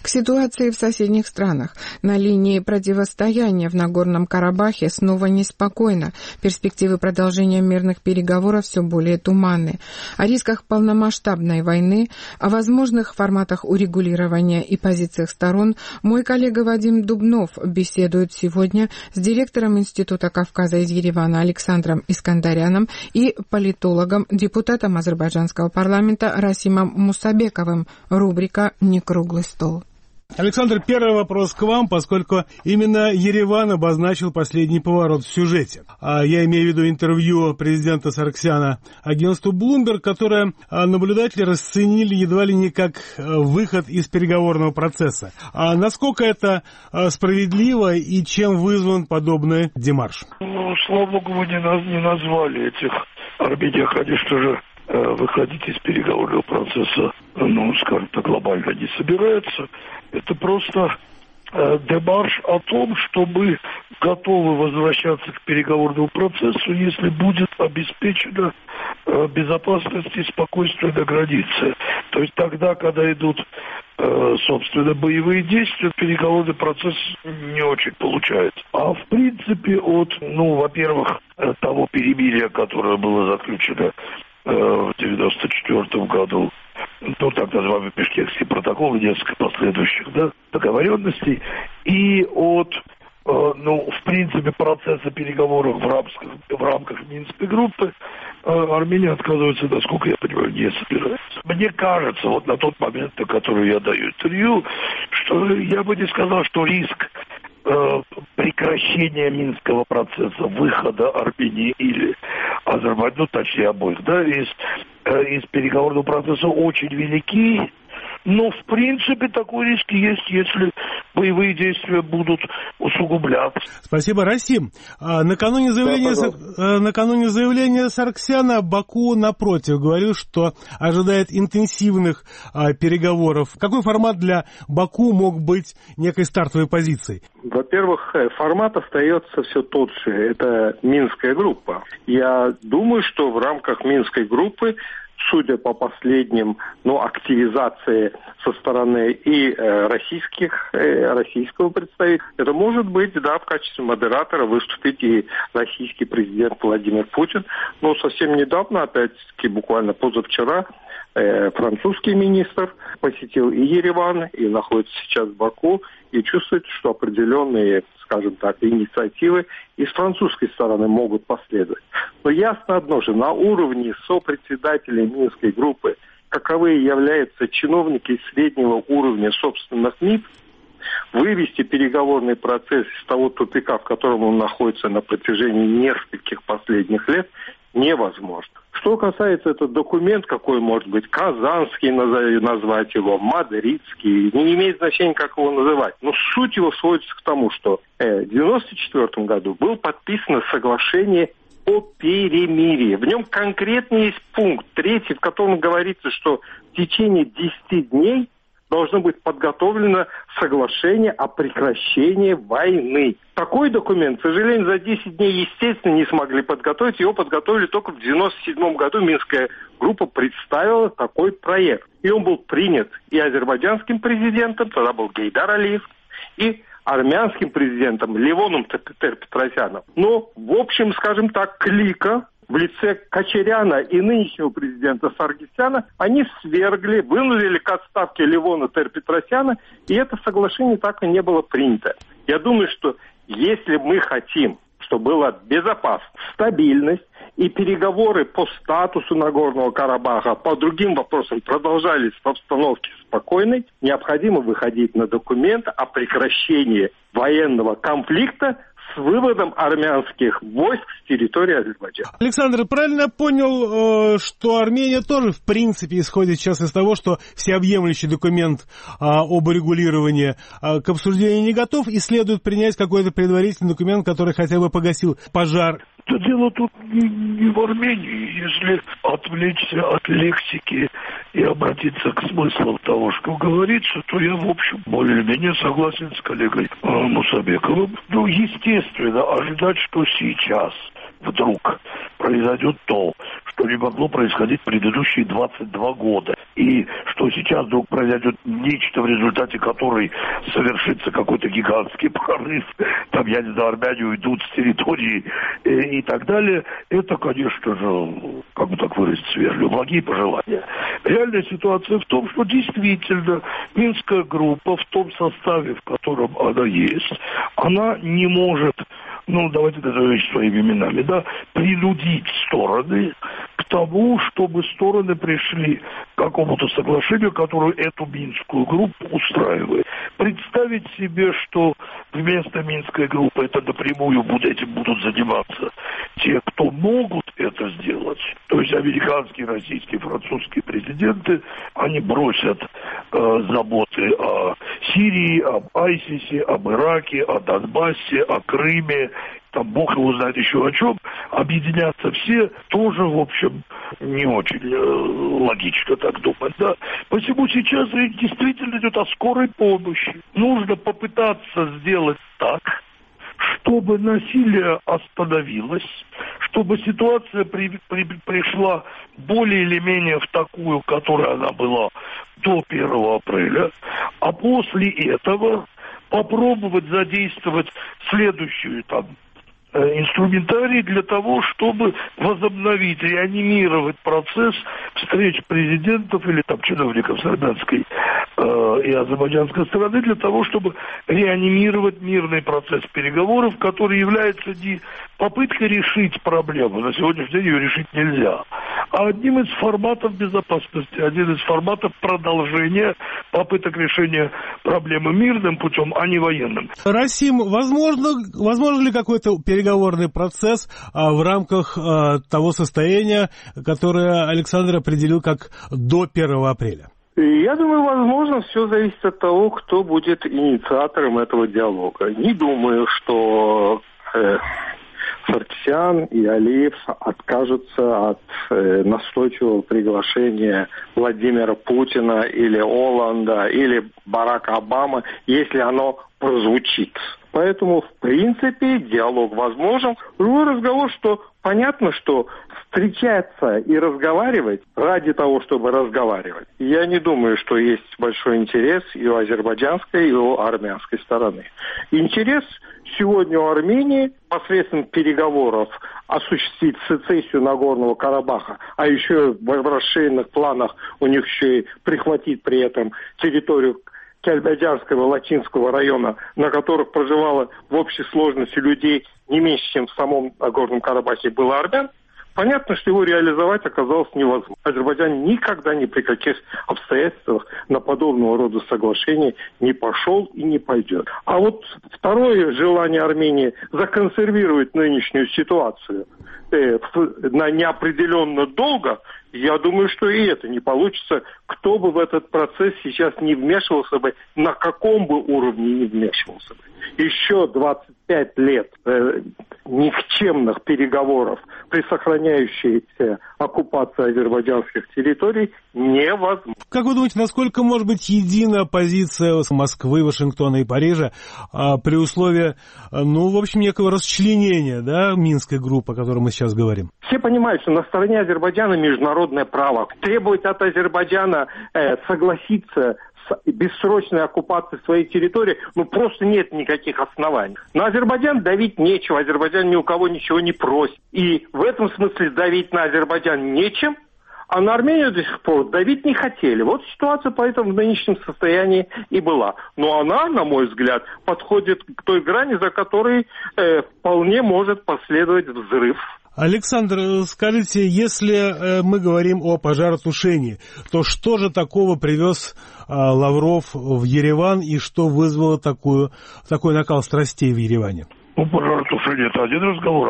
К ситуации в соседних странах. На линии противостояния в Нагорном Карабахе снова неспокойно. Перспективы продолжения мирных переговоров все более туманны. О рисках полномасштабной войны, о возможных форматах урегулирования и позициях сторон мой коллега Вадим Дубнов беседует сегодня с директором Института Кавказа из Еревана Александром Искандаряном и политологом, депутатом азербайджанского парламента Расимом Мусабековым. Рубрика «Не круглый стол». Александр, первый вопрос к вам, поскольку именно Ереван обозначил последний поворот в сюжете. Я имею в виду интервью президента Сарксяна агентству Bloomberg, которое наблюдатели расценили едва ли не как выход из переговорного процесса. Насколько это справедливо и чем вызван подобный демарш? Слава богу, вы не назвали этих Армения, конечно же, выходить из переговорного процесса, скажем так, глобально не собирается. Это просто демарш о том, что мы готовы возвращаться к переговорному процессу, если будет обеспечена безопасность и спокойствие на границе. То есть тогда, когда идут, собственно, боевые действия, переговорный процесс не очень получается. А в принципе от, во-первых, того перемирия, которое было заключено в 1994 году, так называемый Бишкекский протокол и несколько последующих договоренностей, и от, в принципе, процесса переговоров в рамках Минской группы Армения отказывается, насколько я понимаю, не собирается. Мне кажется, вот на тот момент, на который я даю интервью, что я бы не сказал, что риск прекращения Минского процесса, выхода Армении или Азербайджана, точнее обоих, из переговорного процесса очень велики. Но, в принципе, такой риск есть, если боевые действия будут усугубляться. Спасибо, Расим. Накануне заявления Сарксяна Баку, напротив, говорил, что ожидает интенсивных переговоров. Какой формат для Баку мог быть некой стартовой позицией? Во-первых, формат остается все тот же. Это Минская группа. Я думаю, что в рамках Минской группы, судя по последним, активизации со стороны и российского представителя, это может быть, в качестве модератора выступить и российский президент Владимир Путин. Но совсем недавно, опять-таки, буквально позавчера, французский министр посетил и Ереван, и находится сейчас в Баку, и чувствует, что определенные, скажем так, инициативы и с французской стороны могут последовать. Но ясно одно же, на уровне сопредседателей Минской группы, каковые являются чиновники среднего уровня собственных МИД, вывести переговорный процесс из того тупика, в котором он находится на протяжении нескольких последних лет, невозможно. Что касается этого документа, какой может быть казанский, назвать его, мадридский, не имеет значения, как его называть. Но суть его сводится к тому, что в 1994 году было подписано соглашение о перемирии. В нем конкретно есть пункт 3, в котором говорится, что в течение 10 дней должно быть подготовлено соглашение о прекращении войны. Такой документ, к сожалению, за 10 дней, естественно, не смогли подготовить. Его подготовили только в 1997 году. Минская группа представила такой проект. И он был принят и азербайджанским президентом, тогда был Гейдар Алиев, и армянским президентом Левоном Тер-Петросяном. Но, в общем, скажем так, клика в лице Качаряна и нынешнего президента Саркисяна, они вынудили к отставке Левона Тер-Петросяна, и это соглашение так и не было принято. Я думаю, что если мы хотим, чтобы была безопасность, стабильность, и переговоры по статусу Нагорного Карабаха, по другим вопросам продолжались в обстановке спокойной, необходимо выходить на документ о прекращении военного конфликта с выводом армянских войск с территории Азербайджана. Александр, правильно я понял, что Армения тоже, в принципе, исходит сейчас из того, что всеобъемлющий документ об урегулировании к обсуждению не готов, и следует принять какой-то предварительный документ, который хотя бы погасил пожар? Это дело тут не в Армении. Если отвлечься от лексики и обратиться к смыслу того, что говорится, то я, в общем, более-менее согласен с коллегой Мусабековым. Естественно, ожидать, что сейчас вдруг произойдет то, что не могло происходить предыдущие 22 года. И что сейчас вдруг произойдет нечто, в результате которой совершится какой-то гигантский прорыв, там, я не знаю, армяне уйдут с территории и так далее, это, конечно же, как бы так выразиться вежливо, благие пожелания. Реальная ситуация в том, что действительно Минская группа в том составе, в котором она есть, она не может, давайте назовем вещи своими именами, принудить стороны к тому, чтобы стороны пришли к какому-то соглашению, которое эту Минскую группу устраивает. Представить себе, что вместо Минской группы это напрямую этим будут заниматься те, кто могут это сделать, то есть американские, российские, французские президенты, они бросят заботы о Сирии, об Айсисе, об Ираке, о Донбассе, о Крыме, там бог его знает еще о чем, объединятся все, тоже, в общем, не очень логично так думать, да. Посему сейчас речь действительно идет о скорой помощи. Нужно попытаться сделать так, чтобы насилие остановилось, чтобы ситуация пришла более или менее в такую, которая она была до 1 апреля, а после этого попробовать задействовать следующую инструментарий для того, чтобы возобновить, реанимировать процесс встреч президентов или чиновников с армянской и азербайджанской стороны, для того, чтобы реанимировать мирный процесс переговоров, который является не попыткой решить проблему, на сегодняшний день ее решить нельзя, а одним из форматов безопасности, один из форматов продолжения попыток решения проблемы мирным путем, а не военным. Расим, возможно ли какой-то переговорный процесс в рамках того состояния, которое Александр определил как до 1 апреля? Я думаю, возможно, все зависит от того, кто будет инициатором этого диалога. Не думаю, что Саркисян и Алиев откажутся от настойчивого приглашения Владимира Путина или Олланда или Барака Обамы, если оно прозвучит. Поэтому, в принципе, диалог возможен. Другой разговор, что понятно, что встречаться и разговаривать ради того, чтобы разговаривать, я не думаю, что есть большой интерес и у азербайджанской, и у армянской стороны. Интерес сегодня у Армении посредством переговоров осуществить сецессию Нагорного Карабаха, а еще в расширенных планах у них еще и прихватить при этом территорию Кельбаджарского Латинского района, на которых проживало в общей сложности людей не меньше, чем в самом Нагорном Карабахе было армян, понятно, что его реализовать оказалось невозможно. Азербайджан никогда ни при каких обстоятельствах на подобного рода соглашения не пошел и не пойдет. А вот второе желание Армении законсервировать нынешнюю ситуацию на неопределенно долго, я думаю, что и это не получится. Кто бы в этот процесс сейчас не вмешивался бы, на каком бы уровне не вмешивался бы. Еще 25 лет никчемных переговоров при сохраняющейся оккупации азербайджанских территорий невозможно. Как вы думаете, насколько может быть едина позиция Москвы, Вашингтона и Парижа при условии, в общем, некого расчленения, Минской группы, о которой мы сейчас говорим? Все понимают, что на стороне Азербайджана международное право. Требовать от Азербайджана согласиться с бессрочной оккупацией своей территории, просто нет никаких оснований. На Азербайджан давить нечего, Азербайджан ни у кого ничего не просит. И в этом смысле давить на Азербайджан нечем, а на Армению до сих пор давить не хотели. Вот ситуация поэтому в нынешнем состоянии и была. Но она, на мой взгляд, подходит к той грани, за которой вполне может последовать взрыв. Александр, скажите, если мы говорим о пожаротушении, то что же такого привез Лавров в Ереван и что вызвало такой накал страстей в Ереване? Пожаротушение – это один разговор,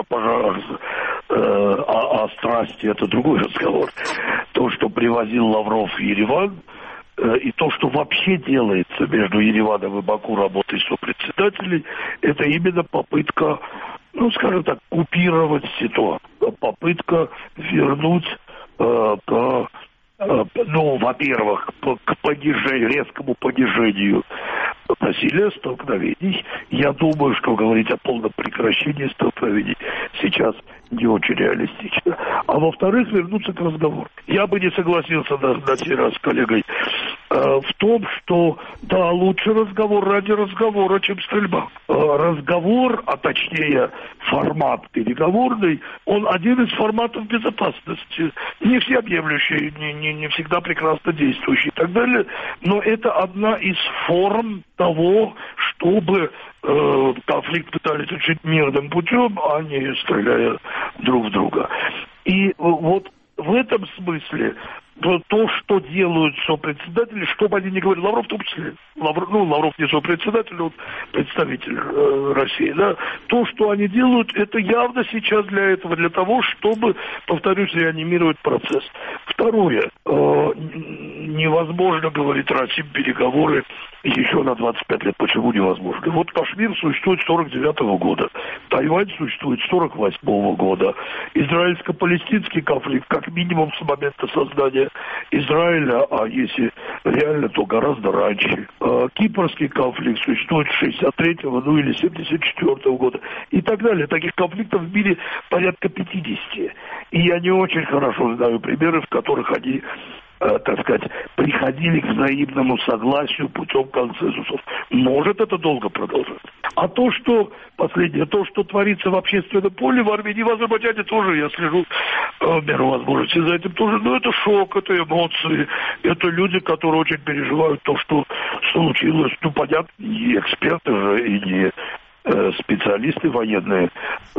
а страсти – это другой разговор. То, что привозил Лавров в Ереван, и то, что вообще делается между Ереваном и Баку работой сопредседателей, это именно попытка, купировать ситуацию, попытка вернуть во-первых, к резкому понижению насилия, столкновений. Я думаю, что говорить о полном прекращении столкновений сейчас не очень реалистично. А во-вторых, вернуться к разговору. Я бы не согласился на сей раз с коллегой в том, что да, лучше разговор ради разговора, чем стрельба. Разговор, а точнее формат переговорный, он один из форматов безопасности. Не всеобъемлющий, не всегда прекрасно действующий и так далее, но это одна из форм того, чтобы конфликт пытались решить мирным путем, а не стреляя друг в друга. И вот в этом смысле то, что делают сопредседатели, что бы они ни говорили, Лавров в том числе, Лавров не сопредседатель, он представитель России, да, то, что они делают, это явно сейчас для того, чтобы, повторюсь, реанимировать процесс. Второе, невозможно, говорит Расим, переговоры еще на 25 лет. Почему невозможно? Вот Кашмир существует с 49 года, Тайвань существует с 48 года, израильско-палестинский конфликт, как минимум с момента создания Израиля, а если реально, то гораздо раньше. Кипрский конфликт существует с 63-го, или 74-го года и так далее. Таких конфликтов в мире порядка 50. И я не очень хорошо знаю примеры, в которых они, так сказать, приходили к взаимному согласию путем консенсусов. Может это долго продолжаться. А то, что творится в общественном поле в Армении, в Азербайджане тоже, я слежу в меру возможности за этим тоже, но это шок, это эмоции, это люди, которые очень переживают то, что случилось. Понятно, не эксперты же и не специалисты военные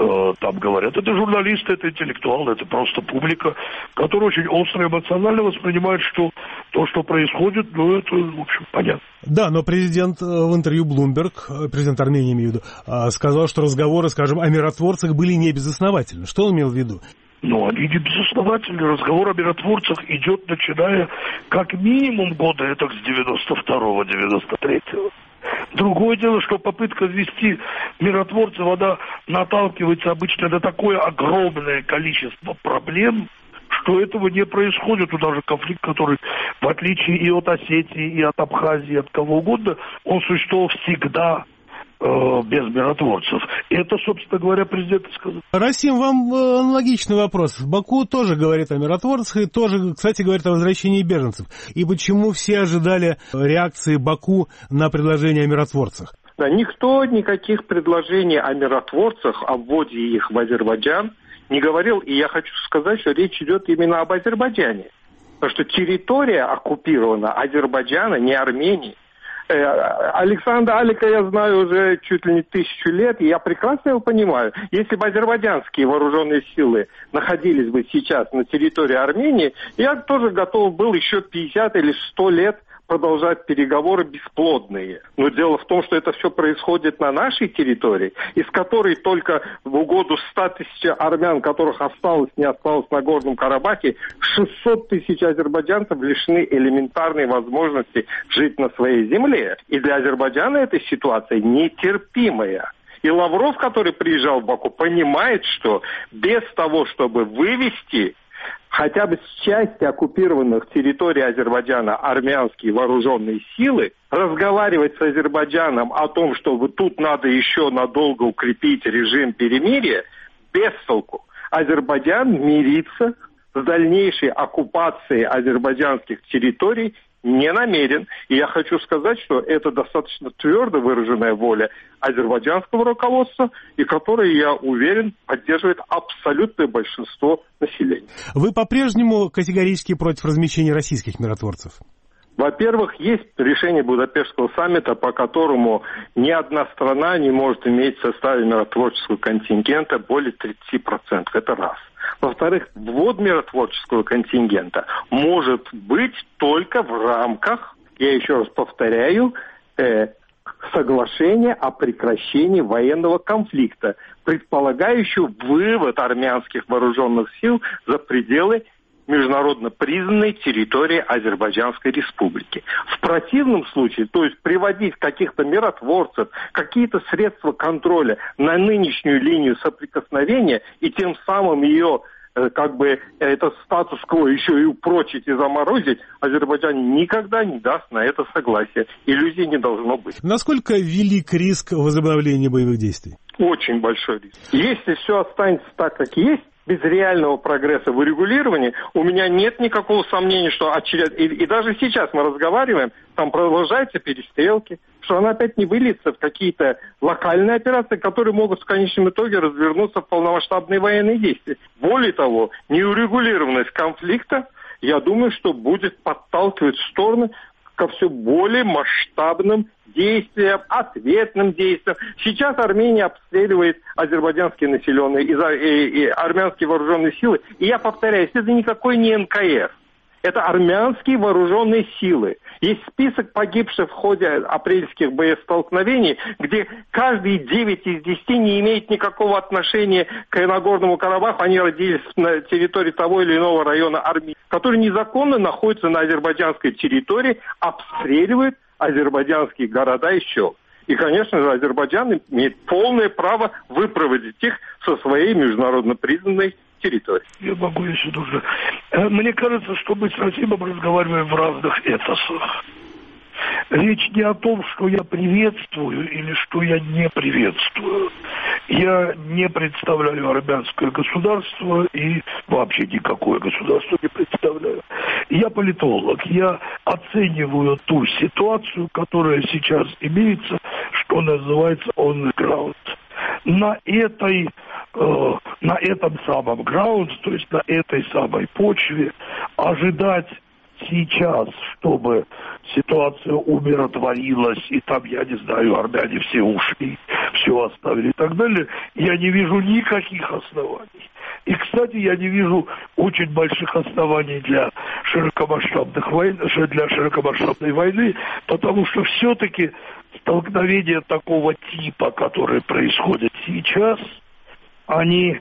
там говорят. Это журналисты, это интеллектуалы, это просто публика, которая очень остро эмоционально воспринимает, что то, что происходит, это, в общем, понятно. Да, но президент в интервью Bloomberg, президент Армении, имею в виду, сказал, что разговоры, скажем, о миротворцах были не безосновательны. Что он имел в виду? Они не безосновательны. Разговор о миротворцах идет, начиная как минимум года с 92-го, 93-го. Другое дело, что попытка ввести миротворцев, она наталкивается обычно на такое огромное количество проблем, что этого не происходит. У нас же конфликт, который, в отличие и от Осетии, и от Абхазии, и от кого угодно, он существовал всегда без миротворцев. Это, собственно говоря, президент сказал. Расим, вам аналогичный вопрос. Баку тоже говорит о миротворцах и тоже, кстати, говорит о возвращении беженцев. И почему все ожидали реакции Баку на предложение о миротворцах? Да, никто никаких предложений о миротворцах, о вводе их в Азербайджан не говорил. И я хочу сказать, что речь идет именно об Азербайджане. Потому что территория оккупирована Азербайджана, не Армении. Александра Алика я знаю уже чуть ли не 1000 лет, и я прекрасно его понимаю. Если бы азербайджанские вооруженные силы находились бы сейчас на территории Армении, я тоже готов был еще 50 или 100 лет продолжать переговоры бесплодные. Но дело в том, что это все происходит на нашей территории, из которой только в угоду 100 тысяч армян, которых осталось, не осталось на Горном Карабахе, 600 тысяч азербайджанцев лишены элементарной возможности жить на своей земле. И для Азербайджана эта ситуация нетерпимая. И Лавров, который приезжал в Баку, понимает, что без того, чтобы вывести хотя бы с части оккупированных территорий Азербайджана армянские вооруженные силы, разговаривать с Азербайджаном о том, что вот тут надо еще надолго укрепить режим перемирия, без толку. Азербайджан мирится с дальнейшей оккупацией азербайджанских территорий не намерен. И я хочу сказать, что это достаточно твердо выраженная воля азербайджанского руководства, и которая, я уверен, поддерживает абсолютное большинство населения. Вы по-прежнему категорически против размещения российских миротворцев? Во-первых, есть решение Будапештского саммита, по которому ни одна страна не может иметь в составе миротворческого контингента более 30%. Это раз. Во-вторых, ввод миротворческого контингента может быть только в рамках, я еще раз повторяю, соглашения о прекращении военного конфликта, предполагающего вывод армянских вооруженных сил за пределы международно признанной территории Азербайджанской республики. В противном случае, то есть приводить каких-то миротворцев, какие-то средства контроля на нынешнюю линию соприкосновения и тем самым ее этот статус-кво еще и упрочить и заморозить, Азербайджан никогда не даст на это согласие. Иллюзий не должно быть. Насколько велик риск возобновления боевых действий? Очень большой риск. Если все останется так, как есть, без реального прогресса в урегулировании, у меня нет никакого сомнения, что и даже сейчас мы разговариваем, там продолжаются перестрелки, что она опять не выльется в какие-то локальные операции, которые могут в конечном итоге развернуться в полномасштабные военные действия. Более того, неурегулированность конфликта, я думаю, что будет подталкивать в сторону ко все более масштабным действиям, ответным действиям. Сейчас Армения обстреливает азербайджанские населенные и армянские вооруженные силы. И я повторяюсь, это никакой не НКР. Это армянские вооруженные силы. Есть список погибших в ходе апрельских боестолкновений, где каждый 9 из 10 не имеет никакого отношения к Нагорному Карабаху. Они родились на территории того или иного района Армении, который незаконно находится на азербайджанской территории, обстреливает азербайджанские города и села. И, конечно же, Азербайджан имеет полное право выпроводить их со своей международно признанной территории. Я могу еще тоже. Мне кажется, что мы с Расимом разговариваем в разных этосах. Речь не о том, что я приветствую или что я не приветствую. Я не представляю армянское государство и вообще никакое государство не представляю. Я политолог. Я оцениваю ту ситуацию, которая сейчас имеется, что называется on the ground. На этом самом ground, то есть на этой самой почве, ожидать сейчас, чтобы ситуация умиротворилась, и там, я не знаю, армяне все ушли, все оставили и так далее, я не вижу никаких оснований. И, кстати, я не вижу очень больших оснований для широкомасштабной войны, потому что все-таки столкновения такого типа, которые происходят сейчас, они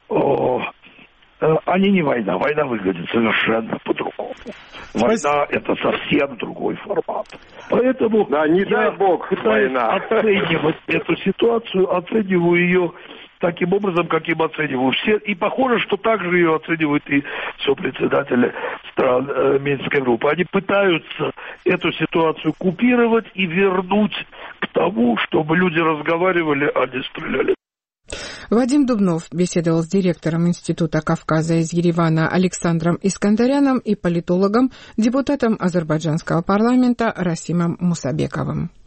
не война. Война выглядит совершенно по-другому. Война – это совсем другой формат. Поэтому не дай бог, война. Оценивать эту ситуацию, оцениваю ее таким образом, каким оцениваю все. И похоже, что так же ее оценивают и сопредседатели стран Минской группы. Они пытаются эту ситуацию купировать и вернуть к тому, чтобы люди разговаривали, а не стреляли. Вадим Дубнов беседовал с директором Института Кавказа из Еревана Александром Искандаряном и политологом, депутатом азербайджанского парламента Расимом Мусабековым.